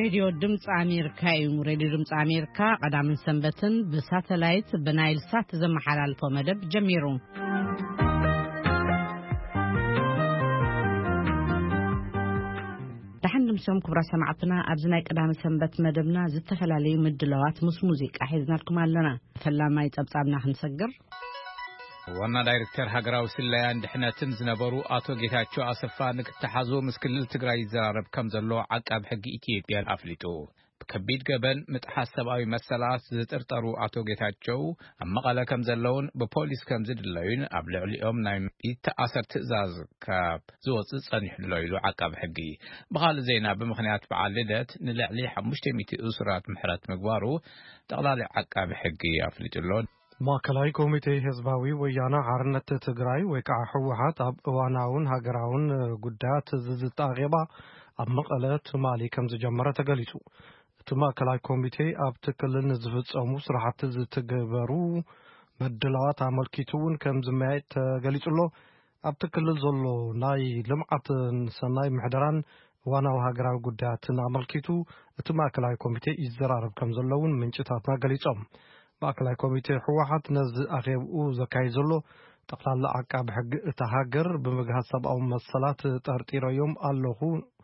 راديو دمص أمريكا راديو دمص أمريكا قدام سنبتن بساتلايت بنايل سات زمحلالفو مدب جميرو دحن مسلم كبرى سمعتنا أبزناي قدام سنبت مدبنا زتفلالي مدلوات مس موسيقى حيزنا لكم علنا فلما يتبصابنا خنسجر وانا دايركتور هاغراو سلايان دحناتن زنبرو اتو ጌታቸው አሰፋ ንክተሐዞ መስክልል ትግራይ ዘራረብ ከም ዘሎ ዓቃብ ሕጊ ኢትዮጵያ አፍሊጡ በከቢድ ገበን ምጥሐሰባዊ መሰላት ዝጥርጠሩ አቶ ጌታቸው አመቀለ ከም ዘለውን በፖሊስ ከም ዝድለዩን ኣብ ልዕሊኦም ናይ ይተኣሰር ትእዛዝ ካብ ዝወፅእ ጸኒሕ ለይሉ ዓቃብ ሕጊ በኻል ዜና ብምኽንያት በዓል ልደት ንልዕሊ 500 እስራት ምሕረት ምግባሩ ጠቕላሊ ዓቃብ ሕጊ አፍሊጡሎን ማዕከላዊ ኮሚቴ ህዝባዊ ወያነ ሓርነት ትግራይ ወይ ከዓ ህወሓት ኣብ እዋናውን ሃገራውን ጉዳያት ዝጣገባ ኣብ መቐለ ትማሊ ከም ዝጀመረ ተገሊጹ እቲ ማዕከላዊ ኮሚቴ ኣብ ትክክልን ዝፍጸሙ ስራሕቲ ዝትገበሩ መድላዋት ኣመልኪቱን ከም ዝመያየጥ ተገሊጹሎ ኣብ ትክክል ዘሎ ናይ ልምዓትን ሰናይ ምሕደራን እዋናዊ ሃገራዊ ጉዳያትን ኣመልኪቱ እቲ ማዕከላዊ ኮሚቴ ይዘራረብ ከም ዘለውን ምንጭታትና ገሊጾም ማዕከላዊ ኮሚቴ ህወሓት ነዚ ኣኼብኡ ዘካይዘሎ ጠቅላላ ዓቃብ ሕጊ እቲ ሃገር ብምግሃት ሰብኣዊ መሰላት ጠርጢሮዮም ኣለኹ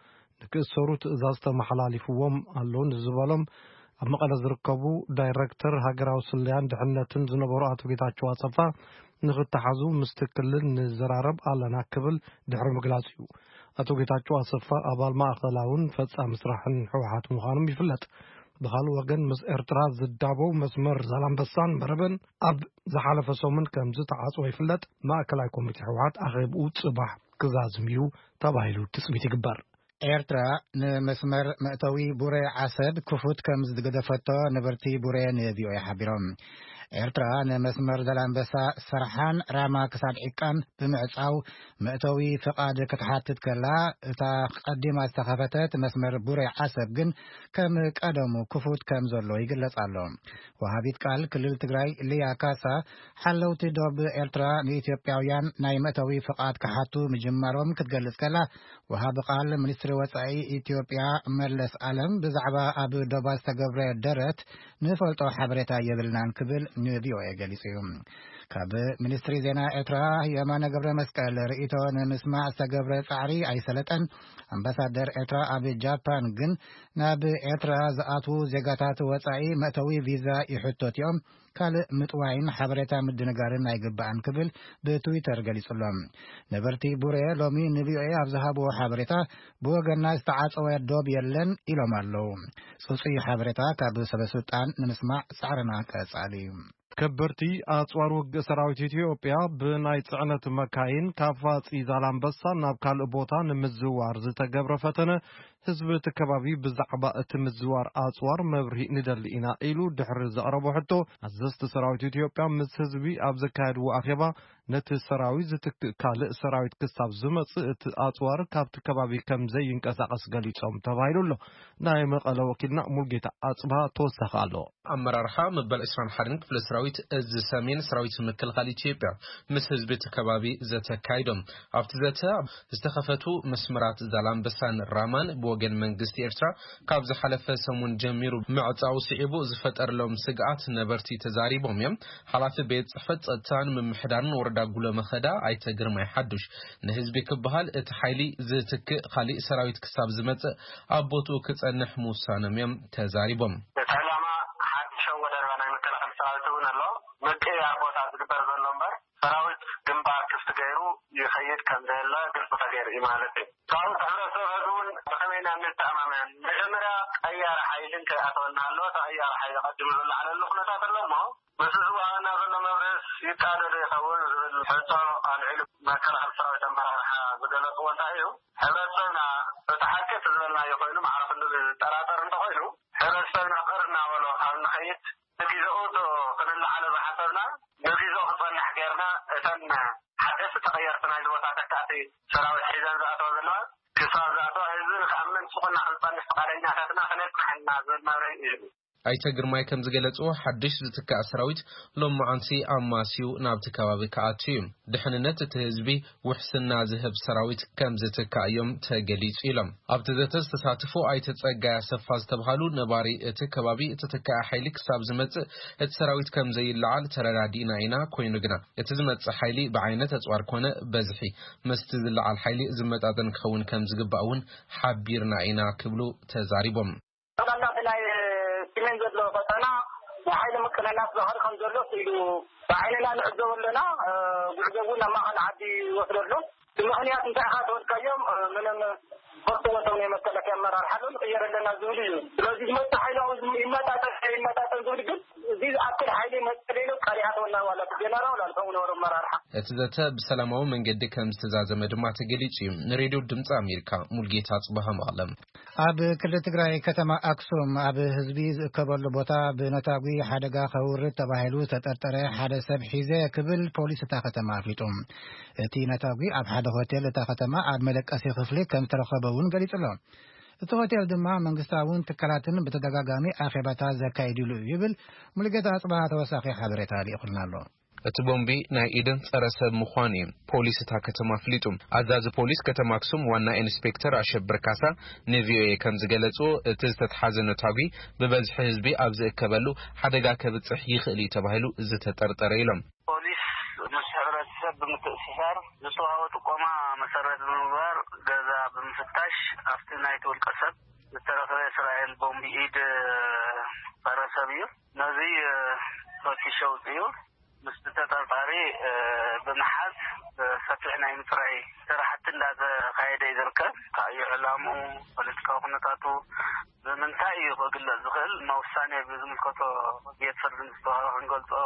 ንክእሰሩ ትእዛዝ ተመሓላሊፍዎም ኣለውን ዝበሎም ኣብ መቐለ ዝርከቡ ዳይሬክተር ሃገራዊ ስልያን ድሕነትን ዝነበሩ ኣቶ ጌታቸው አሰፋ ንክተሓዙ ምስ ትክክልን ንዘራረብ ኣለና ክብል ድሕሪ ምግላጽ እዩ ኣቶ ጌታቸው አሰፋ ኣባል ማእከላውን ፈጻሚ ስራሕን ህወሓት ምዃኖም ይፍለጥ بخال وجن مس إرتراز الدعوة مسمر زلام بسان مربن أب زحالة فسومن كم زت عصوا يفلت ما كلاي كوميتي حوات أغيب أوت صباح كزازميو تبايلو تسميت كبر إرترا مسمر مأتوي بوري عسد كفوت كم زد قدفتو نبرتي بوري نبيو يحبيرهم إرترا مسمر زلام بسا سرحان راما كساد عكان بمعصاو مأتوي فقاد كتحاتت كلا تقدم استخفتت مسمر بوري عسد جن كم قدمو كفوت كم زلو يقلص عليهم وهابيت قال كل تግራይ ليا كاسا حلوت دوب إرترا لإثيوبياوያን ናይ مأتوي فقاد كحاتو مجمرهم كتقلص كلا وهاب قال منستر وصاي إثيوبيا ملس عالم بزعبا أبو دوباس تقبر درت نفلطو حبرتا يبلنان كبل نبيو يجلسيهم كاب منستري زينا إترا يمان قبر مسكال رئيتو نسمع استقبر صعري أي سلطن أمباسادر إترا أبي جابان جن ناب إترا زاتو زيغاتات وصاي مأتوي فيزا يحطوت يوم كال متوعين حبرتا مدنقارن يقبعن كبل بتويتر قليسلهم نبرتي بوري لومي نبيو أبزهابو حبرتا بوغنا استعاصوا يدوب يلن إلو مالو سوسي حبرتا كابو سبسوطان نسمع سعرنا كاسالي كبرتي أصوار وج سراويت إثيوبيا بناي صعنت مكاين كافات إزالام بسان نابكال بوتان مزوار زتجبر فتنة حزب تكبابي بزعباء تمزوار أصوار مبرهي ندر لإنا إلو دحر زقربو حتو عززت سراويت إثيوبيا مز حزبي أبزكاد وأخيبا نت سراويت زتكال سراويت كساب زمت أصوار كاب تكبابي كم زين كساقس قليتهم تبايلو نايم قال وكلنا ملقيت أصبها توسخالو أمرارها مبال إسران حرنك في السراويت از سامين سراويت مكل غالي إثيوبيا مس حزب تكبابي زتا كايدوم أفت زتا استخفتو مسمرات زلام بسان رامان بوغن منغستي إرترا كابز حلفة سمون جميرو معطاو سعيبو زفتر لهم سقعات نبرتي تزاريبهم يم حلاف بيت صحفت اتان من محدان وردا قولا مخدا اي تقر ما يحدوش نهزبي كبهال اتحايلي زتك خالي سراويت كساب زمت أبوتو كتنح موسانم يم تزاريبهم مكي أبوت عبد البر نمبر سراويت جنبار كفت غيره يخيط كم ذيلا قلت غير إمالتي صارت على سرعون بخمينا من التأمامين مجمرة أيار حيلين كأتونا الله أيار حيل قدم الله على اللقنة اللهم مسلسوا أنا ظل مبرس يتعالى ريخون الحطة عن علم ما كان عن سراويت المرحة بدلت وانتهيو حرصنا تحكت لنا يقولون معرف أنه تراتر انتهيو حرصنا قرنا ولو خلنا خيط نجيزة أوتو كنا على بحثنا نجيزة خطنا حجرنا إثنا حدث تغيرتنا الوساطة تأتي سراوي حيزان ذاته ذلا كسر ذاته هذين خامن سقنا خلطنا فقالنا أساسنا خنك حنا زلنا رأي ኣይተግርማይ ከም ዝገለጹ ሓድሽ ዝትካእ ሰራዊት ሎማዓንቲ ኣማሲው ናብቲ ከባቢ ከኣትዩ ድሕንነት እቲ ህዝቢ ውሕስና ዝህብ ሰራዊት ከም ዝትካእ እዮም ተገሊጹ ኢሎም ኣብቲ ዘተ ዝተሳተፉ ኣይተጸጋይ ኣሰፋ ዝተባሃሉ ነባሪ እቲ ከባቢ እትትካእ ሓይሊ ክሳብ ዝመጽእ እቲ ሰራዊት ከም ዘይለዓል ተረዳዲና ኢና ኮይኑ ግና እቲ ዝመጽእ ሓይሊ ብዓይነት ኣጽዋር ኮነ በዝሒ መስቲ ዝለዓል ሓይሊ ዝመጣጠን ክኸውን ከም ዝግባእውን ሓቢርና ኢና ክብሉ ተዛሪቦም من زلوا فتنا وحيل ممكن الناس ظهر كم زلوا سيلو بعيننا نعزوا لنا وعزونا ما عن عادي وصلوا له بمعنى أنت أخذ الكيوم من فرصة توني مثلا كمرة الحلول غير لنا زولي لازم مستحيل أو إما تنزول جد زي أكل حيلي مثلين قريحة ولا تجنرا ولا تكون ورا مرارحة. أتذكر بسلامه من جد كم استزاز مجموعة جليتشي نريدو دمت أمريكا ملقيتها صباح معلم. أب كل تجري كتما أكسوم أب هزبي كبر لبوتا بنتاقي حدقا خور تباهلو تترتري حدا سب حيزة قبل بوليس تاختما فيتم تي نتاقي أب حدا هوتيل تاختما أب ملك أسي خفلي كم ترخبون قليت لهم الهوتيل دما منقستاون تكراتن بتدقاقامي آخبتا زكايدلو يبل ملقيت أصبحت وساقي حبرتها لي قلنا له أتبومبي نايدن ترسب مخواني بوليس تا كتما فليتم عزاز بوليس كتما أكسوم وانا إنسبكتر أشبر كاسا نيفيو كم زغلصو تزتتحازن تاغي ببزح حزبي أبز اكبلو حدقا كبتصح يخلي تباهلو زتترطريلم بوليس مسحرات سب متأسسار زسوها وتقوما مسارات المنبار غزا بمفتاش أفتنايت والقصب الطرف إسرائيل بومبي إيد برسابيو نزي صوتي شوطيو مستتطاري بمحاز فتحنا يمترعي صراحة هذا قاعدة يذكر يعلمو بوليسكا قنطاتو بمنتاي بقول زغل موساني بزمكتو يتفرد مستوى نقولتو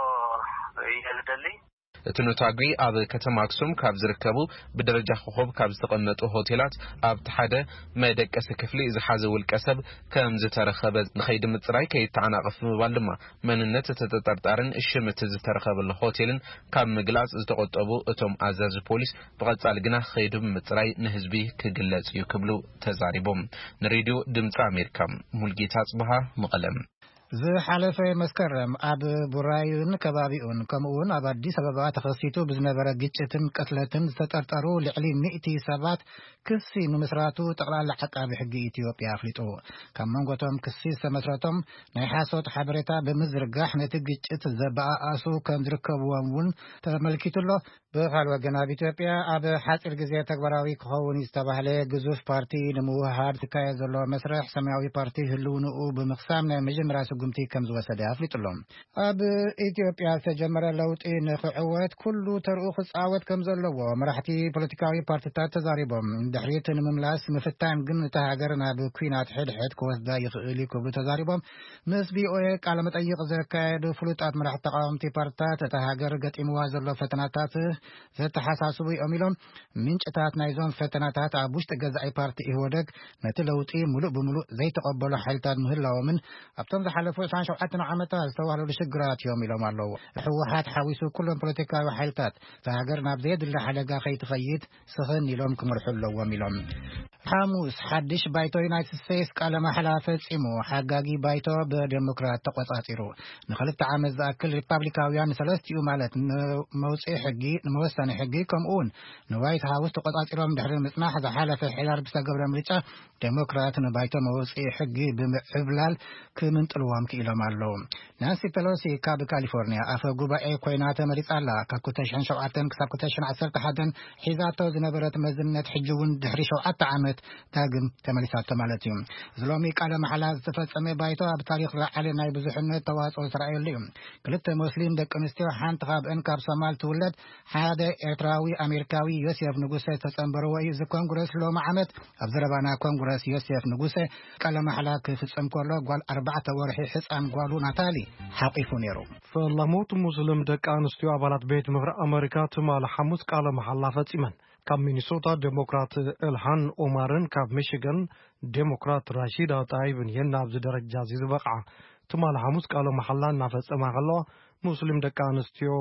يهلدلي تنوتاغي أب كتما أكسوم كاب زركبو بدرجة خوب كاب استقمتو هوتيلات أب تحدى مادك أسكفلي إذا حازو الكسب كام زترخب نخيد متراي كي تعناقف مبالما من النت تتطرطرن الشمت زترخب الهوتيلن كاب مجلاس استقطبو اتم عزاز بوليس بغت على خيد متراي نهزبي كجلات يكبلو تزاريبهم نريدو دمت أمريكا ملقيتات بها مقلم زي حلفة مسكرم أب برايون كبابيون كمون أب أديس أبغى تخصيتو بزنبرة جتشتن قتلتن سترترو لعلي 107 كسي نمسراتو تقلع لحق أب حقي إثيوبيا فليتو كمان قطعم كسي سمسراتهم نحاسوت حبرتا بمزرقاح نتجتشت زباء أسو كم دركبوان تملكيتو له بخالو جناب إثيوبيا أب حاسر جزية تكبراوي كهوني استباهله جزوف بارتي نموهار تكايز الله مسرح سماوي بارتي هلونو بمقسامنا مجمع راسو قمتي كم زوا سداف لطلهم أب إثيوبيا سجمر لوط إن خعوات كله ترؤخ صعوات كم زلوا مرحتي بوليتيكاوي بارتيات تزاريبهم دحريت مملاس مفتان قن تهاجرنا بكوينات حد كوس دا يخلي كبر تزاريبهم مس بي أويك على متأيق زكايد فلوتات مرحت قامتي بارتات تهاجر قت إمواز الله فتناتات زت حساسوي أميلهم من شتات نايزون فتناتات عبوش تجزأي بارتي إهودك نتلوط ملؤ بملؤ زي تقبل حالتات مهلا ومن أبتم حلفوا سان شوعتنا عمتا استوالوا لشجرات يوم إلى مالو حوحات حويسوا كلهم بوليتيكا وحيلتات فهاجرنا بزيد اللي حلقا خيط خيط سخن يلوم كمرحلو وميلوم حاموس حدش بايتو يونايتد ستيتس قال ما حلافت إمو حقاقي بايتو بديمقراط تقوطاتيرو نخلت عامز أكل ريبابليكاويان سلستيو مالت موسي حقي موساني حقي كمون نوايت هاوس تقوطاتيرو مدحر المسماح ذا حالة الحلال بسا قبل أمريكا ديمقراط نبايتو موسي حقي بمعبلال كمن تلوام كإلى مالو نانسي بيلوسي كاب كاليفورنيا أفا قبائي كوينات مريس الله كاكوتشن شوعتن كساكوتشن عسرت حدن حيزاتو زنبرت مزنة حجون دحري شوعت عامت تاقم تماليسات تمالتيوم زلومي قال محلا زتفصمي بايتو بتاريخ علينا بزحنة تواصل إسرائيل اليوم كلت مسلم دك انستيو حانت غاب انكار صمال تولد حادة إرتراوي أمريكاوي يوسف نقوسي تسنبروي إذا كونغرس لو معمت أبزربانا كونغرس يوسف نقوسي قال محلا كيف تسنكولو قال 4 ورحي حسان قالوا ناتالي حقيفو نيرو فاللموت مسلم دك انستيو أبالات بيت مغرق أمريكا تمال حموس قال محلا فتيمن كاب مينيسوتا ديمقراط إلهان أومارن كاب ميشيغان ديمقراط راشيدا طايبن يناب درجة زي بقعة تمال حموس قالوا محلا نافس أماغلو مسلم دك انستيو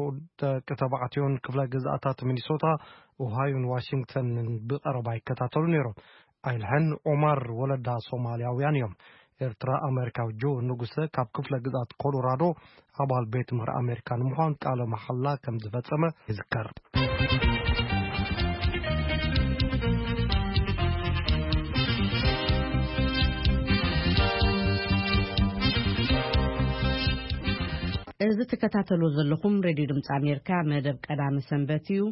كتابعتيون كفلا جزءات مينيسوتا وهايون واشنطن بقرباي كتاتلو نيرو إلهان أومار ولدا صومالياويان يوم ኤርትራ አሜሪካዊ ጆ ንጉሰ ካብ ክፍለ ግዛት ኮሎራዶ አባል ቤት ምክር አሜሪካን መሆን ቃለ መሐላ ከም ዝፈጸመ ይዝከር። እዚ ተከታተሉ ዘለኹም ሬዲዮ ድምጽ አሜሪካ መደብ ቀዳሚ ሰንበት እዩ።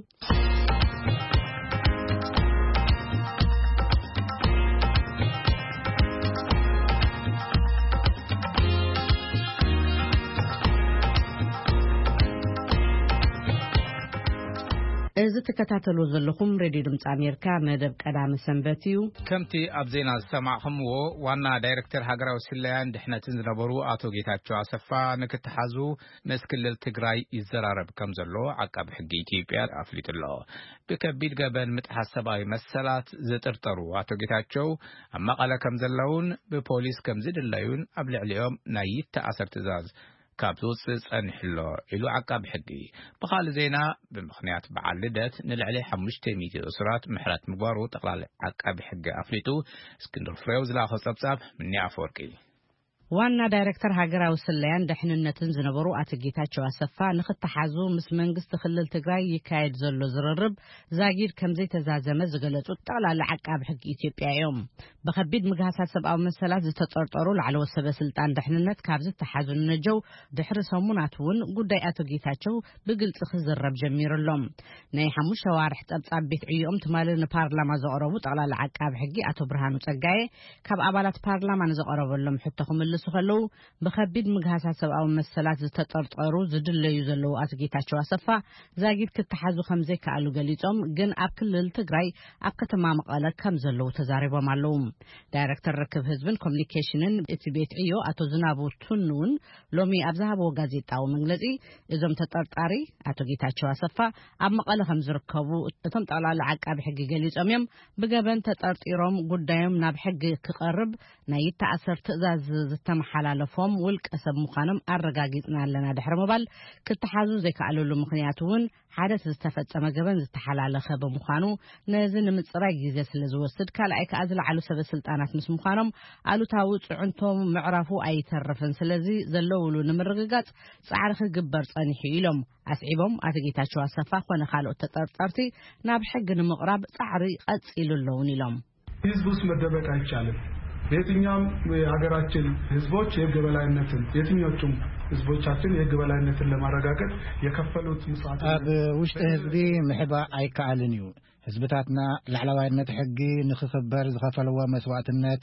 እዚ ተከታተሉ ዘለኹም ሬዲዮ ድምጽ አሜሪካ መደብ ቀዳሚ ሰንበት እዩ። ከምቲ ኣብ ዜና ዝተማዕኹምዎ ዋና ዳይሬክተር ሃገራዊ ስለላን ድሕነትን ዝነበሩ አቶ ጌታቸው አሰፋ ንክትሓዙ መስክልል ትግራይ ይዘራረብ ከም ዘሎ ዓቃቢ ሕጊ ኢትዮጵያ አፍሊጡሎ። ብከቢድ ገበን ምጥሓስ ሰብኣዊ መሰላት ዝጥርጠሩ አቶ ጌታቸው ኣብ መቐለ ከም ዘለውን ብፖሊስ ከም ዝድለዩን ኣብ ልዕሊኦም ናይ ይተኣሰር ትእዛዝ ካብ ዝውፅእ ጸኒሕሎ ኢሉ ዓቃቢ ሕጊ። ብኻልእ ዜና ብምኽንያት በዓል ልደት ንልዕሊ 500 እስራት ምሕረት ምግባሩ ጠቕላላ ዓቃቢ ሕጊ ኣፍሊጡ። እስክንድር ፍሬው ዝላኸ ጸብጻብ ምኒ ኣፈወርቂ። ዋና ዳይሬክተር ሃገራዊ ስለላን ድሕንነትን ዝነበሩ አቶ ጌታቸው አሰፋ ንክትሓዙ ምስ መንግስቲ ክልል ትግራይ ይካየድ ዘሎ ዝርርብ ዛጊድ ከም ዘይተዛዘመ ዝገለጹ ጠቕላላ ዓቃቢ ሕጊ ኢትዮጵያ እዮም። በከቢድ ምግሃሳት ሰብኣዊ መሰላት ዝተጠርጠሩ ላዕለዎት ሰበስልጣን ድሕንነት ካብ ዝተሓዙ ነጀው ድሕሪ ሰሙናት እውን ጉዳይ አቶ ጌታቸው ብግልጽ ክዝረብ ጀሚሩሎም። ናይ 5 ዋርሕ ጸብጻብ ቤት ዕዮም ትማሊ ንፓርላማ ዘቕረቡ ጠቕላላ ዓቃቢ ሕጊ አቶ ብርሃኑ ጸጋዬ ካብ ኣባላት ፓርላማ ንዘቐረበሎም ሕቶ ክምልሱ ከለው በከቢድ ምግሃሳት ሰብኣዊ መሰላት ዝተጠርጠሩ ዝድለዩ ዘለው አቶ ጌታቸው አሰፋ ዛጊድ ክትሓዙ ከም ዘይከኣሉ ገሊጾም ግን ኣብ ክልል ትግራይ ኣብ ከተማ መቐለ ከም ዘለው ተዛሪቦም ኣለው። ዳይሬክተር ርክብ ህዝብን ኮሙኒኬሽንን እቲ ቤት ዕዮ አቶ ዝናቡ ቱኑን ሎሚ ኣብ ዝሃበዎ ጋዜጣዊ መግለጺ እዞም ተጠርጣሪ አቶ ጌታቸው አሰፋ ኣብ መቐለ ከም ዝርከቡ እቶም ጠቕላላ ዓቃቢ ሕጊ ገሊጾም እዮም። ብገበን ተጠርጢሮም ጉዳዮም ናብ ሕጊ ክቐርብ ናይ ይተኣሰር ትእዛዝ ዝተመሓላለፎም ውልቀ ሰብ ምዃኖም ኣረጋጊጽና ኣለና ድሕሪ ምባል ክትሓዙ ዘይከኣለሉ ምክንያት እውን ሓደ ዝተፈጸመ ገበን ዝተሓላለኸ ብምዃኑ ነዚ ንምጽራይ ግዜ ስለ ዝወስድ ካልኣይ ከዓ ዝለዓሉ ሰበስልጣናት ምስ ምዃኖም ኣሉታዊ ጽዕንቶም ምዕራፉ ኣይተርፍን ስለዚ ዘለውሉ ንምርግጋጽ ጻዕሪ ክግበር ጸኒሑ ኢሎም ኣስዒቦም አቶ ጌታቸው አሰፋ ኮነ ካልኦት ተጠርጣርቲ ናብ ሕጊ ንምቕራብ ጻዕሪ ቀጺሉለውን ኢሎም ህዝቡስ መደበቅ አይቻልም። የትኛውም የሀገራችን ህዝቦች የህግ በላይነትን የትኞቹም ህዝቦቻችን የህግ በላይነትን ለማረጋገጥ የከፈሉት መስዋዕት ኣብ ውሽጢ ህዝቢ ምሕባ ኣይከኣልን እዩ። ህዝብታትና ላዕለዋይነት ሕጊ ንኽኽበር ዝኸፈልዎ መስዋዕትነት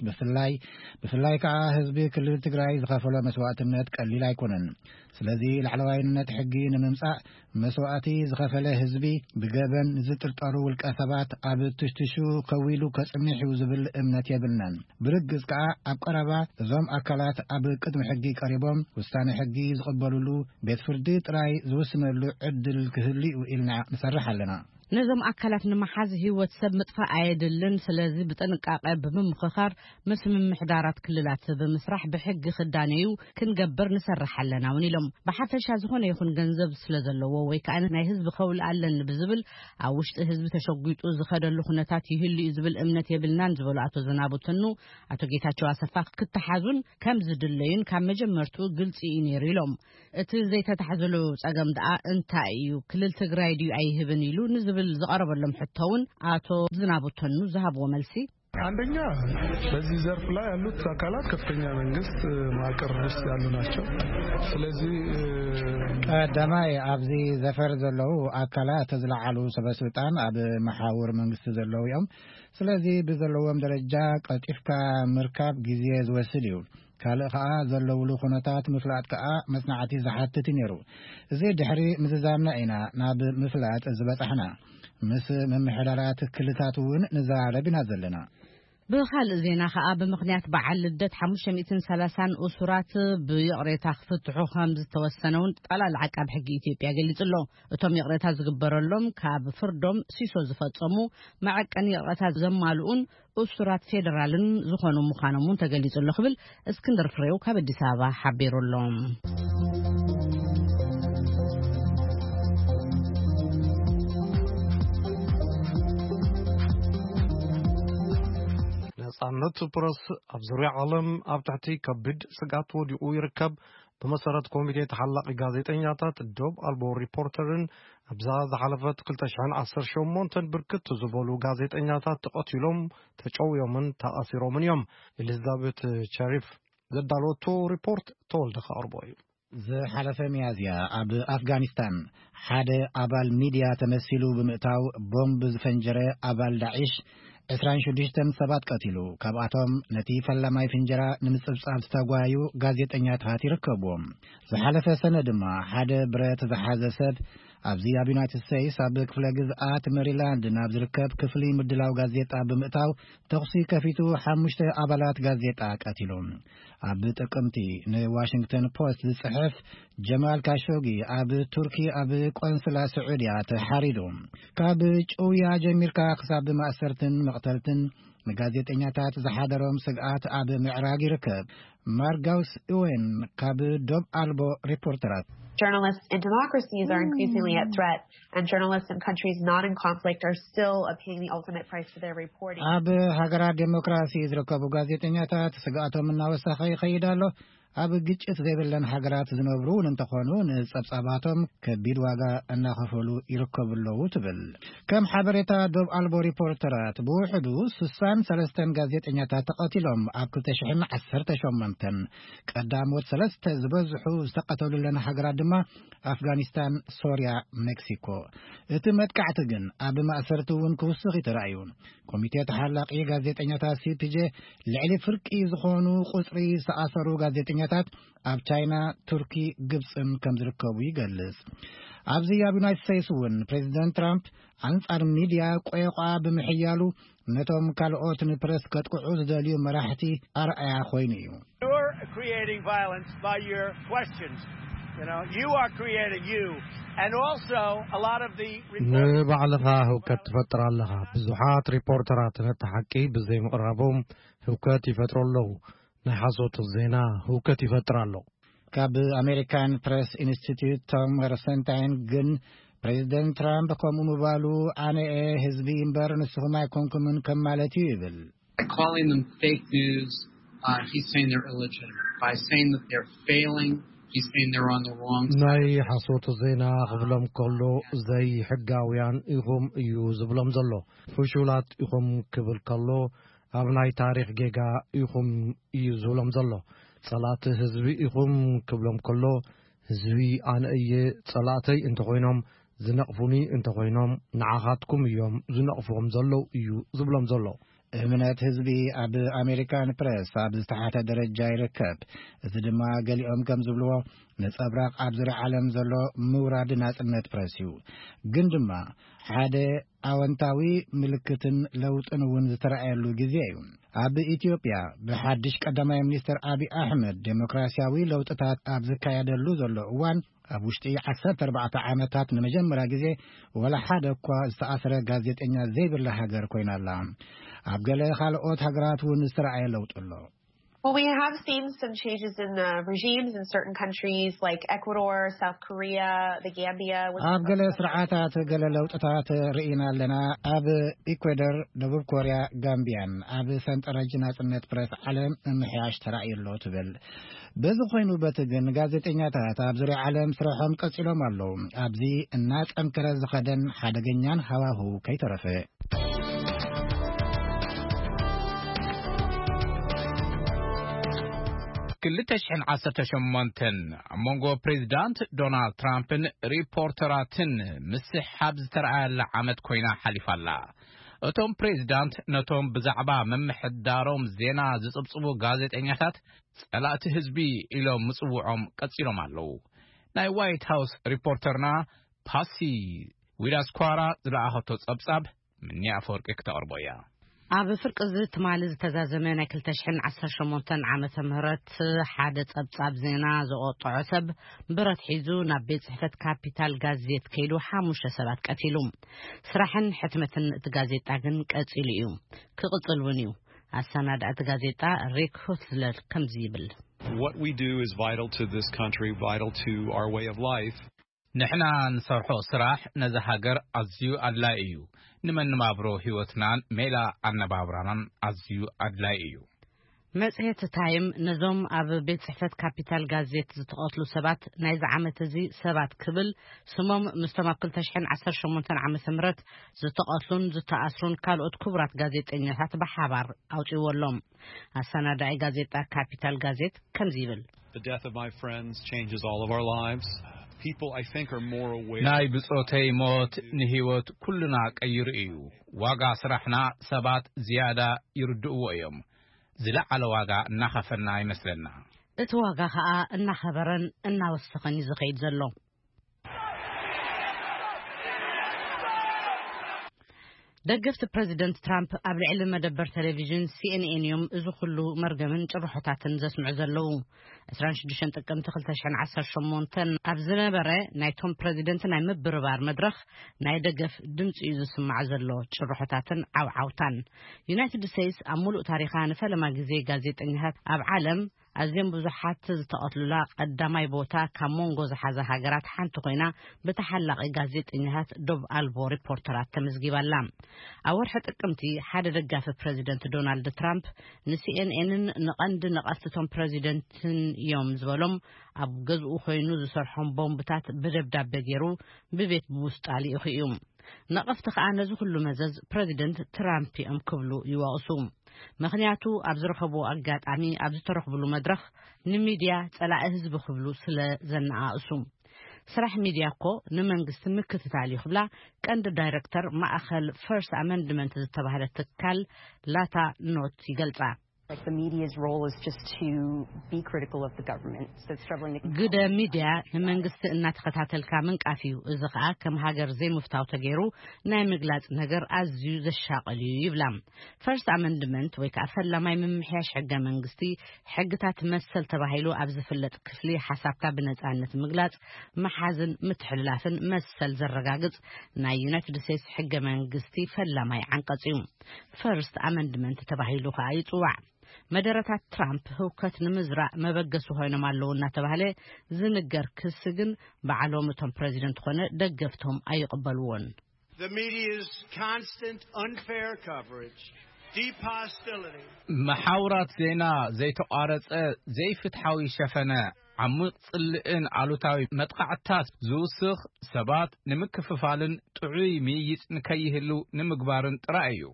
ብፍላይ ከዓ ህዝቢ ክልል ትግራይ ዝኸፈሎ መስዋዕትነት ቀሊል ኣይኮነን። ስለዚ ላዕለዋይነት ሕጊ ንምምጻእ መስዋዕቲ ዝኸፈለ ህዝቢ ብገበን ዝጥርጠሩ ውልቀ ሰባት ኣብ ትሽትሹ ከዊሉ ከጽኒሕ ዝብል እምነት የብልናን። ብርግጽ ከዓ ኣብ ቀረባ እዞም ኣካላት ኣብ ቅድሚ ሕጊ ቀሪቦም ውሳነ ሕጊ ዝቕበሉሉ ቤት ፍርዲ ጥራይ ዝውስነሉ ዕድል ክህልዩ ኢልና ንሰርሕ ኣለና። ነዞም ኣካላት ንመሓዝ ህይወት ሰብ ምጥፋእ ኣየድልን ስለዚ ብጥንቃቐ ብምምኽኻር ምስ ምምሕዳራት ክልላት ብምስራሕ ብሕጊ ክዳነዩ ክንገብር ንሰርሕ ኣለና እውን ኢሎም ብሓፈሻ ዝኾነ ይኹን ገንዘብ ስለ ዘለዎ ወይ ከዓ ናይ ህዝቢ ከውል ኣለን ብዝብል ኣብ ውሽጢ ህዝቢ ተሸጒጡ ዝኸደሉ ኩነታት ይህሉ ዝብል እምነት የብልናን ዝበሉ አቶ ዝናቡ ቱኑ አቶ ጌታቸው አሰፋ ክትሓዙን ከም ዝድለዩን ካብ መጀመርቱ ግልጽ እዩ ነይሩ ኢሎም እቲ ዘይተታሕዘሉ ጸገም ደኣ እንታይ እዩ ክልል ትግራይ ድዩ ኣይህብን ኢሉ ንዝብል ዘቀረበሎም ሕቶውን አቶ ዝናቡ ቱኑ ዝሃብዎ መልሲ አንደኛ በዚህ ዘርፍ ላይ ያሉት አካላት ከፍተኛ መንግስት ማዕቀር ውስጥ ያሉ ናቸው። ስለዚህ ቀዳማይ ኣብዚ ዘፈር ዘለው አካላት ተዝላዓሉ ሰበስልጣን ኣብ መሓወር መንግስት ዘለው እዮም። ስለዚ ብዘለዎም ደረጃ ቀልጢፍካ ምርካብ ግዜ ዝወስድ እዩ። ካልእ ከዓ ዘለውሉ ኩነታት ምፍላጥ ከዓ መጽናዕቲ ዝሓትት ነይሩ። እዚ ድሕሪ ምዝዛምና ኢና ናብ ምፍላጥ ዝበጻሕና ምስ መምሕዳራት ክልታት እውን ንዛረብ ኢና ዘለና። ብኻልእ ዜና ከዓ ብምኽንያት በዓል ልደት 530 እሱራት ብይቕሬታ ክፍትሑ ከም ዝተወሰነውን ጠቅላላ ዓቃቢ ሕጊ ኢትዮጵያ ገሊጹሎ እቶም ይቕሬታ ዝግበረሎም ካብ ፍርዶም ሲሶ ዝፈጸሙ መዐቀኒ ይቕሬታ ዘማልኡን እሱራት ፌደራልን ዝኾኑ ምዃኖም ተገሊጹሎ ክብል እስክንድር ፍሬው ካብ አዲስ አበባ ሓቢሩሎም። ነፃ ነጻነት ፕረስ ኣብ ዙርያ ዓለም ኣብ ትሕቲ ከቢድ ስጋት ወዲኡ ይርከብ بمسارات كوميتي تحلق غازيتينياتات دوب ألبو ريبورترن أبزاز حلفت 2010 شومونتن بركت زبولو غازيتينياتات تقتلهم تشويو من تأثيرو من يوم إليزابيث شريف زدالوتو ريبورت تولد خاربوي زي حلفة ميازيا أب أفغانستان حد أبال ميديا تمثيلو بمئتاو بومب فنجرة أبال داعش 26 ሰባት ቀቲሉ ካብኣቶም ነቲ ፈላማይ ፍንጀራ ንምጽብጻብ ዝተጓዩ ጋዜጠኛታት ይርከብዎም ዝሓለፈ ሰነ ድማ ሓደ ብረት ዝሓዘ ሰብ ኣብዚ ኣብ ዩናይትድ ስቴትስ ኣብ ክፍለ ግዝኣት ሜሪላንድ ናብ ዝርከብ ክፍሊ ምድላው ጋዜጣ ብምእታው ተኽሲ ከፊቱ 5 ኣባላት ጋዜጣ ቀቲሎም ኣብ ጥቅምቲ ንዋሽንግተን ፖስት ዝጽሕፍ ጀማል ካሾጊ ኣብ ቱርኪ ኣብ ቆንስላ ስዑድያ ተሓሪዱ ካብ ጭውያ ጀሚርካ ክሳብ ማእሰርትን መቅተልትን ጋዜጠኛታት ዝሓደሮም ስግኣት ኣብ ምዕራግ ይርከብ ማርጋውስ ኢዌን ካብ ዶብ ኣልቦ ሪፖርተራት Journalists in democracies are increasingly at threat, and journalists in countries not in conflict are still paying the ultimate price for their reporting. ኣብ ሃገራት ዴሞክራሲ ዝርከቡ ጋዜጠኛታት ስግኣቶም እናወሳኸ ይኸይዳሎ ኣብ ግጭት ዘይብለን ሃገራት ዝነብሩ እንተኾኑ ንጸብጻባቶም ከቢድ ዋጋ እናኸፈሉ ይርከብለው ትብል ከም ሓበሬታ ዶብ ኣልቦ ሪፖርተራት ብውሕዱ 63 ጋዜጠኛታት ተቐቲሎም ኣብ 2018 ቀዳሞት 3 ዝበዝሑ ዝተቐተሉለን ሃገራት ድማ ኣፍጋኒስታን ሶርያ ሜክሲኮ እቲ መጥቃዕቲ ግን ኣብ ማእሰርቲ እውን ክውስኽ ይተራእዩ ኮሚቴ ተሓላቂ ጋዜጠኛታት ሲፒጄ ልዕሊ ፍርቂ ዝኾኑ ቁጽሪ ዝተኣሰሩ ጋዜጠኛታት ኣብ ቻይና ቱርኪ ግብፅን ከም ዝርከቡ ይገልጽ ኣብዚ ኣብ ዩናይትድ ስቴትስ እውን ፕሬዚደንት ትራምፕ አንጻር ሚዲያ ቆይቋ ብምሕያሉ ነቶም ካልኦት ንፕረስ ከጥቅዑ ዝደልዩ መራሕቲ ኣርአያ ኮይኑ እዩ You're creating violence by your questions. You are creating you and also a lot of the ንባዕልኻ ህውከት ትፈጥር ኣለኻ ብዙሓት ሪፖርተራት ነቲ ሓቂ ብዘይ ምቕራቦም ህውከት ይፈጥሩ ኣለዉ ናይ ሓሶት ዜና ህውከት ይፈጥር ኣሎ ካብ አሜሪካን ፕሬስ ኢንስቲትዩት ቶም ረሰንታይን ግን ፕሬዚደንት ትራምፕ ከምኡ ምባሉ ኣነ ህዝቢ እምበር ንስኹም ኣይኮንኩምን ከም ማለት እዩ ይብል calling them fake news he's saying they're illegitimate by saying that they're failing he's saying they're on the wrong side ናይ ሓሶት ዜና ክብሎም ከሎ ዘይ ሕጋውያን ኢኹም እዩ ዝብሎም ዘሎ ፍሹላት ኢኹም ክብል ከሎ ኣብ ናይ ታሪክ ጌጋ ኢኹም እዩ ዝብሎም ዘሎ ጸላት ህዝቢ ኢኹም ክብሎም ከሎ ህዝቢ ኣነ እየ ጸላተይ እንተኾይኖም ዝነቕፉኒ እንተኾይኖም ንዓኻትኩም እዮም ዝነቕፍዎም ዘለው እዩ ዝብሎም ዘሎ እምነት ህዝቢ ኣብ አሜሪካን ፕሬስ ኣብ ዝተሓተ ደረጃ ይርከብ እዚ ድማ ገሊኦም ከም ዝብልዎ ነጸብራቕ ኣብ ዙርያ ዓለም ዘሎ ምውራድ ናጽነት ፕሬስ እዩ ግን ድማ ሓደ ኣወንታዊ ምልክትን ለውጥን እውን ዝተረኣየሉ ግዜ እዩ ኣብ ኢትዮጵያ ብሓድሽ ቀዳማይ ሚኒስትር አብይ አሕመድ ዴሞክራሲያዊ ለውጥታት ኣብ ዝካየደሉ ዘሎ እዋን ኣብ ውሽጢ 14 ዓመታት ንመጀመርያ ግዜ ወላ ሓደ እኳ ዝተኣሰረ ጋዜጠኛ ዘይብላ ሃገር ኮይናላ ኣብ ገለ ካልኦት ሃገራት እውን ዝተረኣየ ለውጥ ኣሎ Well, we have seen some changes in the regimes in certain countries like Ecuador, South Korea, the Gambia. ኣብ ገለ ስርዓታት ገለ ለውጥታት ርኢና ኣለና ኣብ ኢኳዶር ደቡብ ኮርያ ጋምቢያን ኣብ ሰንጠረዥ ናጽነት ፕሬስ ዓለም ምሕያሽ ተራእየሎ ትብል በዚ ኮይኑ በቲ ግን ጋዜጠኛታት ኣብ ዙርያ ዓለም ስርሖም ቀጺሎም ኣለዉ ኣብዚ እናጸንከረ ዝኸደን ሓደገኛን ሃዋህው ከይተረፈ ክልተሽሕን 18 ሞንጎ ፕሬዚዳንት ዶናልድ ትራምፕን ሪፖርተራትን ምስሓብ ዝተረኣየላ ዓመት ኮይና ሓሊፋላ እቶም ፕሬዚዳንት ነቶም ብዛዕባ መምሕዳሮም ዜና ዝጽብጽቡ ጋዜጠኛታት ጸላእቲ ህዝቢ ኢሎም ምጽውዖም ቀጺሎም ኣለዉ ናይ ዋይት ሃውስ ሪፖርተርና ፓሲ ዊዳስኳራ ዝለኣኸቶ ጸብጻብ ምንያ አፈወርቂ ክተቕርቦ እያ ኣብ ፍርቂ ዝትማል ዝተዛዘመ ናይ 2018 ዓመተ ምህረት ሓደ ጸብጻብ ዜና ዘቆጥዖ ሰብ ብረት ሒዙ ናብ ቤት ጽሕፈት ካፒታል ጋዜጣ ከይዱ 5 ሰባት ቀቲሉ ስራሕን ሕትመትን እቲ ጋዜጣ ግን ቀጺሉ እዩ ክቕጽል እውን እዩ ኣሰናዳእቲ ጋዜጣ ሪክ ሁትለር ከምዚ ይብል What we do is vital to this country, vital to our way of life. ንሕና ንሰርሖ ስራሕ ነዚ ሃገር ኣዝዩ ኣድላይ እዩ ንመንማብሮ ህይወትናን ሜላ አነባብራናን አዝዩ አድላይ እዩ መጽሔት ታይም ነዞም ኣብ ቤት ጽሕፈት ካፒታል ጋዜት ዝተቐትሉ ሰባት ናይ ዝዓመት እዚ ሰባት ክብል ስሞም ምስቶም ኣብ 2018 ዓመተ ምህረት ዝተቐትሉን ዝተኣስሩን ካልኦት ክቡራት ጋዜጠኛታት ብሓባር ኣውጪዎሎም ኣሰናዳኢ ጋዜጣ ካፒታል ጋዜት ከምዚ ይብል The death of my friends changes all of our lives. People I think are more aware. ናይ ብጾተይ ሞት ንህይወት ኩልና ቀይር እዩ ዋጋ ስራሕና ሰባት ዝያዳ ይርድእዎ እዮም ዝለዓለ ዋጋ እናኸፈልና ይመስለና እቲ ዋጋ ከዓ እናኸበረን እናወሰኸን ዝኸይድ ዘሎ ደገፍቲ ፕሬዚደንት ትራምፕ ኣብ ልዕሊ መደበር ቴሌቪዥን CNN ዮም እዚ ኩሉ መርገምን ጭርሖታትን ዘስምዑ ዘለው 26 ጥቅምቲ 2018 ኣብ ዝነበረ ናይቶም ፕሬዚደንት ናይ ምብርባር መድረኽ ናይ ደገፍ ድምፂ እዩ ዝስማዕ ዘሎ ጭርሖታትን ዓውዓውታን ዩናይትድ ስቴትስ ኣብ ሙሉእ ታሪኻ ንፈለማ ግዜ ጋዜጠኛታት ኣብ ዓለም ኣዝዮም ብዙሓት ዝተቐትሉላ ቀዳማይ ቦታ ካብ ሞንጎ ዝሓዘ ሃገራት ሓንቲ ኮይና ብተሓላቂ ጋዜጠኛታት ዶብ ኣልቦ ሪፖርተራት ተመዝጊባላ ኣብ ወርሒ ጥቅምቲ ሓደ ደጋፊ ፕሬዚደንት ዶናልድ ትራምፕ ንሲኤንኤንን ንቐንዲ ነቐስትቶም ፕሬዚደንትን እዮም ዝበሎም ኣብ ገዝኡ ኮይኑ ዝሰርሖም ቦምብታት ብደብዳቤ ገይሩ ብቤት ብውስጣሊ እዩ ነቐፍቲ ከዓ ነዚ ኩሉ መዘዝ ፕሬዚደንት ትራምፕ እዮም ክብሉ ይወቕሱ ምክንያቱ ኣብ ዝረኸቡ ኣጋጣሚ ኣብ ዝተረኽብሉ መድረኽ ንሚድያ ጸላኢ ህዝቢ ክብሉ ስለ ዘነኣእሱ ስራሕ ሚድያ እኮ ንመንግስቲ ምክትታል ይኽብላ ቀንዲ ዳይሬክተር ማእኸል ፈርስት አሜንድመንት ዝተባህለ ትካል ላታ ኖት ይገልጻ Like the media's role is just to be critical of the government. So it's troubling that good media ንመንግስቲ እናተኸታተልካ መንቃፊው እዚ ከዓ ከም ሃገር ዘይምፍታው ተገይሩ ናይ ምግላጽ ነገር ኣዝዩ ዘሻቀል ይብላ ፈርስት አሜንድመንት ወይ ከዓ ፈላማይ ምምሕያሽ ሕገ መንግስቲ ሕግታት መሰል ተባሂሉ ኣብ ዝፍለጥ ክፍሊ ሓሳብካ ብነጻነት ምግላጽ መሓዝን ምትሕልላፍን መሰል ዘረጋግጽ ናይ ዩናይትድ ስቴትስ ሕገ መንግስቲ ፈላማይ አንቀጽ እዩ ፈርስት አሜንድመንት ተባሂሉ ከዓ ይጽዋዕ መደረታት ትራምፕ ህውከት ንምዝራእ መበገሱ ሆይኖም ኣለውና ተባህለ ዝንገር ክስ ግን በዓሎምቶም ፕሬዚደንት ኾነ ደገፍቶም አይቀበልዎን The media's constant unfair coverage deep hostility محاورات ዜና ዘይተቋረጸ ዘይፍትሐዊ ሸፈነ ዓሙቕ ጽልእን አሉታዊ መጥቃዕታት ዝውስኽ ሰባት ንምክፍፋልን ጥዑይ ምይይጽ ንከይህሉ ንምግባርን ጥራዩ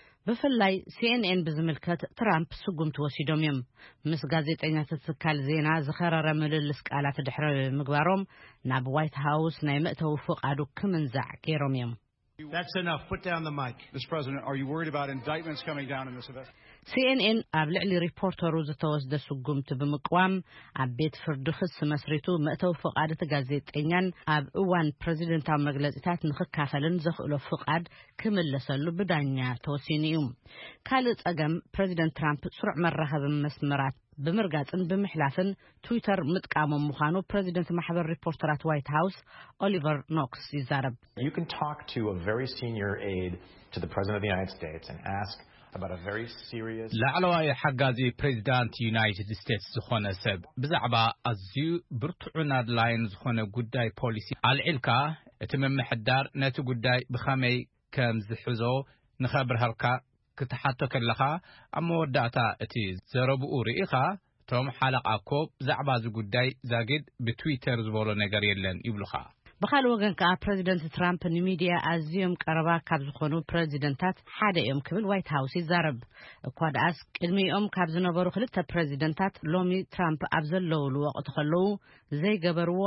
በፈላይ CNN በዝመልከት ትራምፕ ስጉምት ወሲዶም እዮም ምስ ጋዜጠኛታት ትካል ዜና ዝኸረረ ምልልስ ቃላት ድሕረ ምግባሮም ናብ ዋይት ሃውስ ናይ መእተው ፍቃዱ ክምንዛዕ ገይሮም እዮም That's enough. Put down the mic. Mr. President, are you worried about indictments coming down in this event? CNN ኣብ ልዕሊ ሪፖርተሩ ዝተወስደ ስጉምት ብምቅዋም ኣብ ቤት ፍርዲ ክስ መስሪቱ መእተው ፍቃድ ጋዜጠኛን ኣብ እዋን ፕሬዚደንታዊ መግለጺታት ንኽካፈልን ዘኽእሎ ፍቃድ ክምለሰሉ ብዳኛ ተወሲኑ እዩ ካልእ ጸገም ፕሬዚደንት ትራምፕ ስሩዕ መራኸቢ መስመራት ብምርጋጽን ብምሕላፍን ትዊተር ምጥቃሞም ምዃኑ ፕሬዚደንት ማሕበር ሪፖርተራት ዋይት ሃውስ ኦሊቨር ኖክስ ይዛረብ You can talk to a very senior aide to the President of the United States and ask about a very serious ላዕለዋይ ሓጋዚ ፕሬዚዳንት ዩናይትድ ስቴትስ ዝኾነ ሰብ ብዛዕባ ኣዝዩ ብርቱዕን ኣድላይን ዝኾነ ጉዳይ ፖሊሲ ኣልዒልካ እቲ መምሕዳር ነቲ ጉዳይ ብኸመይ ከም ዝሕዞ ንኸብርሃልካ ክትሓቶ ከለኻ ኣብ መወዳእታ እቲ ዘረብኡ ርኢኻ ቶም ሓለቓኮ ብዛዕባ እዚ ጉዳይ ዛጊድ ብትዊተር ዝበሎ ነገር የለን ይብሉኻ በኻል ወገን ከዓ ፕሬዚደንት ትራምፕ ንሚድያ ኣዝዮም ቀረባ ካብ ዝኾኑ ፕሬዚደንታት ሓደ እዮም ክብል ዋይት ሃውስ ይዛረብ እኳ ደኣስ ቅድሚኦም ካብ ዝነበሩ ክልተ ፕሬዚደንታት ሎሚ ትራምፕ ኣብ ዘለውሉ ወቅት ከለዉ ዘይገበርዎ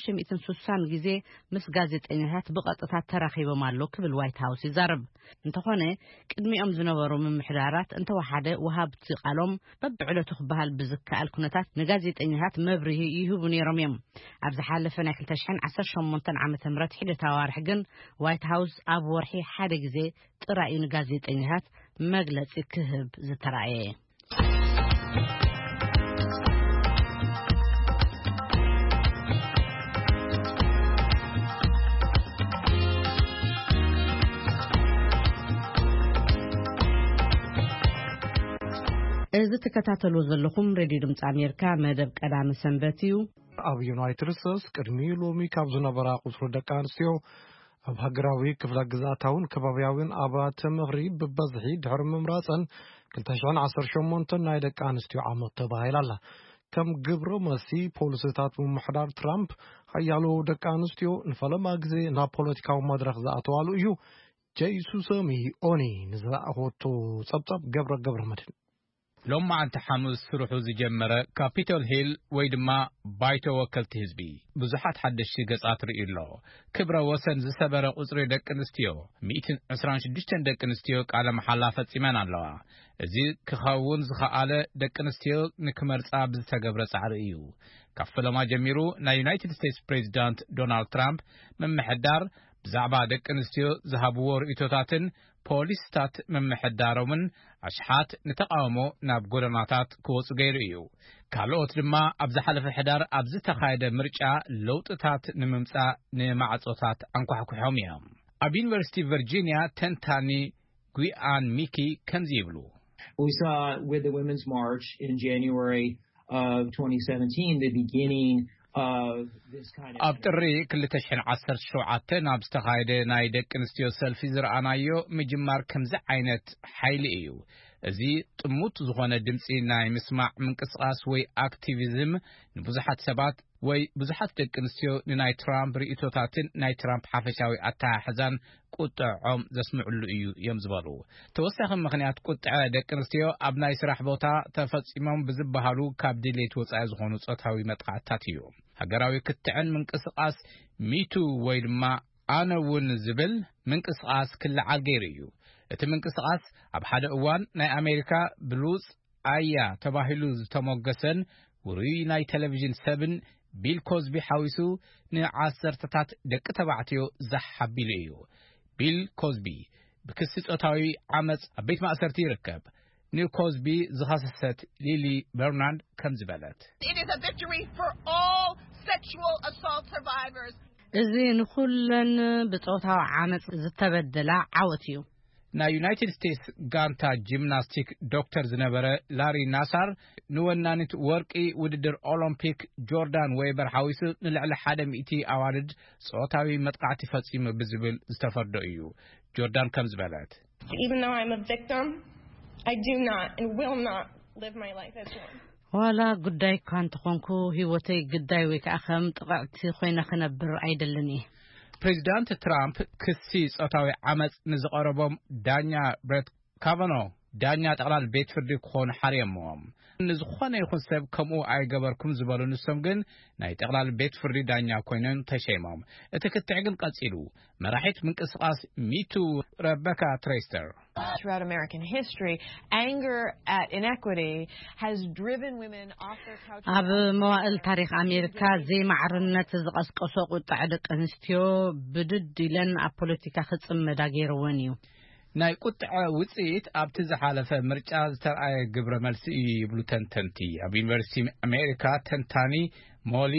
560 ግዜ ምስ ጋዜጠኛታት ብቐጥታ ተራኺቦም ኣሎ ክብል ዋይት ሃውስ ይዛረብ እንተኾነ ቅድሚኦም ዝነበሩ ምምሕዳራት እንተወሓደ ወሃብቲ ቃሎም በብዕለቱ ክበሃል ብዝከኣል ኩነታት ንጋዜጠኛታት መብርሂ ይህቡ ነይሮም እዮም ኣብ ዝሓለፈ ናይ 2018 ዓመተ ምህረት ሒደታዊ ወርሒ ግን ዋይት ሃውስ ኣብ ወርሒ ሓደ ግዜ ጥራይ ንጋዜጠኛታት መግለጺ ክህብ ዝተራእየ እዚ ተከታተሉ ዘለኹም ሬዲዮ ድምጽ አሜሪካ መደብ ቀዳሚ ሰንበት እዩ ኣብ ዩናይትድ ስቴትስ ቅድሚ ሎሚ ካብ ዝነበራ ቁጽሪ ደቂ ኣንስትዮ ኣብ ሃገራዊ ክፍለ ግዛታውን ከባቢያውን ኣባተ ምኽሪ ብበዝሒ ድሕሪ ምምራፅን 2018 ናይ ደቂ ኣንስትዮ ዓመት ተባሂላላ ከም ግብረ መልሲ ፖሊሲታት ምምሕዳር ትራምፕ ሓያሎ ደቂ ኣንስትዮ ንፈለማ ግዜ ናብ ፖለቲካዊ መድረክ ዝኣተዋሉ እዩ ጀይሱሰሚ ኦኒ ንዝረኣኾቶ ጸብጸብ ገብረ መድህን ሎም ማዓንቲ ሐሙስ ስሩሑ ዝጀመረ ካፒቶል ሂል ወይ ድማ ባይቶ ወከልቲ ህዝቢ ብዙሓት ሓደሽቲ ገጻት ርእዩ ኣሎ ክብረ ወሰን ዝሰበረ ቁጽሪ ደቂ ኣንስትዮ 126 ደቂ ኣንስትዮ ቃለ መሓላ ፈጺመን ኣለዋ እዚ ክኸውን ዝኸኣለ ደቂ ኣንስትዮ ንክመርጻ ብዝተገብረ ጻዕሪ እዩ ካብ ፈለማ ጀሚሩ ናይ ዩናይትድ ስቴትስ ፕሬዚዳንት ዶናልድ ትራምፕ መምሕዳር ብዛዕባ ደቂ ኣንስትዮ ዝሃብዎ ርእቶታትን ፖሊስታት መምሕዳሮምን ኣሽሓት ንተቃውሞ ናብ ጎደናታት ክወጹ ገይሩ እዩ ካልኦት ድማ ኣብ ዝሓለፈ ሕዳር ኣብ ዝተኻየደ ምርጫ ለውጥታት ንምምጻእ ንማዕጾታት አንኳሕኩሖም እዮም ኣብ ዩኒቨርሲቲ ቨርጂኒያ ተንታኒ ጉያን ሚኪ ከምዚ ይብሉ We saw with the Women's March in January of 2017 the beginning ኣብ ጥሪ 2017 ናብ ዝተኻየደ ናይ ደቂ ኣንስትዮ ሰልፊ ዝረኣናዮ ምጅማር ከምዚ ዓይነት ሓይሊ እዩ እዚ ጥሙት ዝኾነ ድምፂ ናይ ምስማዕ ምንቅስቓስ ወይ አክቲቪዝም ንብዙሓት ሰባት ወይ ብዙሓት ደቂ ኣንስትዮ ንናይ ትራምፕ ርእቶታትን ናይ ትራምፕ ሓፈሻዊ ኣተሓሕዛን ቁጥዖም ዘስምዕሉ እዩ እዮም ዝበሉ ተወሳኺ ምኽንያት ቁጥዐ ደቂ ኣንስትዮ ኣብ ናይ ስራሕ ቦታ ተፈጺሞም ብዝበሃሉ ካብ ድሌት ወጻኢ ዝኾኑ ጾታዊ መጥቃዕትታት እዩ ሃገራዊ ክትዕን ምንቅስቓስ ሚቱ ወይ ድማ ኣነ እውን ዝብል ምንቅስቓስ ክለዓል ገይሩ እዩ እቲ ምንቅስቓስ ኣብ ሓደ እዋን ናይ ኣሜሪካ ብሉጽ ኣያ ተባሂሉ ዝተሞገሰን ውሩይ ናይ ቴሌቪዥን ሰብን ቢል ኮዝቢ ሓዊሱ ንዓሰርተታት ደቂ ተባዕትዮ ዘሓቢሉ እዩ ቢል ኮዝቢ ብክሲ ጾታዊ ዓመፅ ኣብ ቤት ማእሰርቲ ይርከብ ንኮዝቢ ዝኸሰሰት ሊሊ በርናንድ ከም ዝበለት It is a victory for all sexual assault survivors እዚ ንኹለን ብጾታዊ ዓመፅ ዝተበደላ ዓወት እዩ ናይ ዩናይትድ ስቴትስ ጋንታ ጂምናስቲክ ዶክተር ዝነበረ ላሪ ናሳር ንወናኒት ወርቂ ውድድር ኦሎምፒክ ጆርዳን ዌበር ሓዊሱ ንልዕሊ 100 ኣዋርድ ጾታዊ መጥቃዕቲ ፈጺሙ ብዝብል ዝተፈርዶ እዩ ጆርዳን ከም ዝበለት Even though I'm a victim I do not and will not live my life as one ዋላ ጉዳይ ካንተ ኮንኩ ህይወተይ ግዳይ ወይ ከአኸም ጥቃዕቲ ኮይነ ክነብር አይደለኒ ፕሬዚዳንት ትራምፕ ክሲ ጾታዊ ዓመፅ ንዝቀረቦም ዳኛ ብሬት ካቫኖ ዳኛ ጠቅላላ ቤት ፍርዲ ክኾኑ ሓርየሞም ንዝኾነ ይኹን ሰብ ከምኡ ኣይገበርኩም ዝበሉ ንሶም ግን ናይ ጠቅላላ ቤት ፍርዲ ዳኛ ኮይኖም ተሸይሞም እቲ ክትዕ ግን ቀፂሉ መራሒት ምንቅስቃስ ሚቱ ረበካ ትሬስተር Throughout American history, anger at inequity has driven women off their couches. ኣብ መዋእል ታሪክ ኣሜሪካ ዘይማዕርነት ዝቀስቀሶ ቁጣዕ ደቂ ኣንስትዮ ብድድ ኢለን ኣብ ፖለቲካ ክጽመዳ ገይረወን እዩ ናይ ቁጥዐ ውጽኢት ኣብቲ ዝሓለፈ ምርጫ ዝተርኣየ ግብረ መልሲ ይብሉ ተንተንቲ ኣብ ዩኒቨርሲቲ ኣሜሪካ ተንታኒ ሞሊ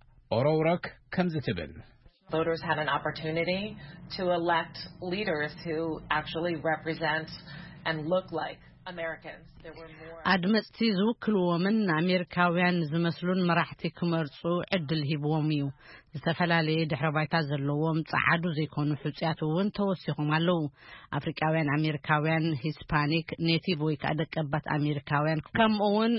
ኦሮውረክ ከም ዝትብል Voters had an opportunity to elect leaders who actually represent and look like Americans. There were more አድመጽቲ ዝውክልዎምን ኣሜሪካውያን ዝመስሉን መራሕቲ ክመርጹ ዕድል ሂብዎም እዩ ዝተፈላለዩ ድሕረ ባይታ ዘለዎም ጻዓዱ ዘይኮኑ ሕጽያት እውን ተወሲኾም ኣለዉ ኣፍሪካውያን ኣሜሪካውያን ሂስፓኒክ ኔቲቭ ወይ ካደቀባት ኣሜሪካውያን ከምኡውን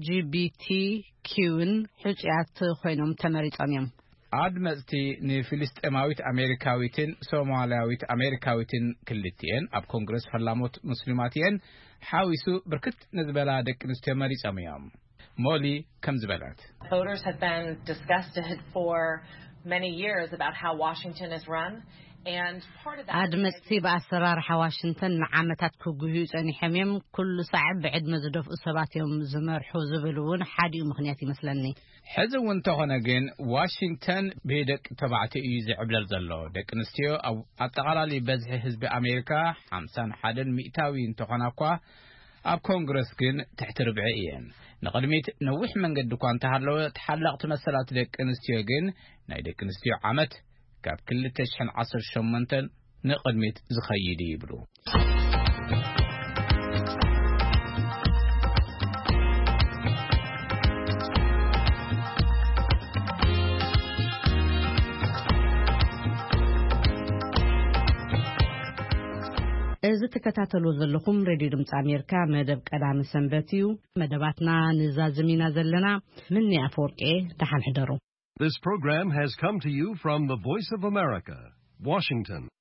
LGBTQን ሕጽያት ኮይኖም ተመሪጾም እዮም አድመጽቲ ንፊልስጤማዊት አሜሪካዊትን ሶማሊያዊት አሜሪካዊትን ክልቲየን ኣብ ኮንግረስ ፈላሞት ሙስሊማትየን ሓዊሱ ብርክት ንዝበላ ደቂ ኣንስትዮ መሪጾም እዮም ሞሊ ከም ዝበለት Voters have been disgusted for many years about how Washington is run and part of that አድመጽቲ በአሰራር ዋሽንግተን ንዓመታት ክጉዩ ጸኒሖም እዮም ኩሉ ሰዓብ ብዕድመ ዝደፍኡ ሰባት እዮም ዝመርሑ ዝብሉውን ሓዲኡ ምኽንያት ይመስለኒ ሕዚ እውን ተኾነ ግን ዋሽንግተን ብደቂ ተባዕትዮ እዩ ዝዕብለል ዘሎ ደቂ ኣንስትዮ ኣብ ኣጠቓላሊ በዝሒ ህዝቢ ኣሜሪካ 51 ሚእታዊ እንተኾና እኳ ኣብ ኮንግረስ ግን ትሕቲ ርብዒ እየን ንቅድሚት ነዊሕ መንገዲ እኳ እንተሃለወ ተሓላቕቲ መሰላት ደቂ ኣንስትዮ ግን ናይ ደቂ ኣንስትዮ ዓመት ካብ 2018 ንቅድሚት ዝኸይድ ይብሉ እዚ ተከታተሉ ዘለኹም ሬድዮ ድምፂ ኣሜሪካ መደብ ቀዳሚ ሰንበትዩ መደባትና ንዛዝሚና ዘለና ምን ያፈርቄ ተሓንሕደሩ This program has come to you from the Voice of America, Washington.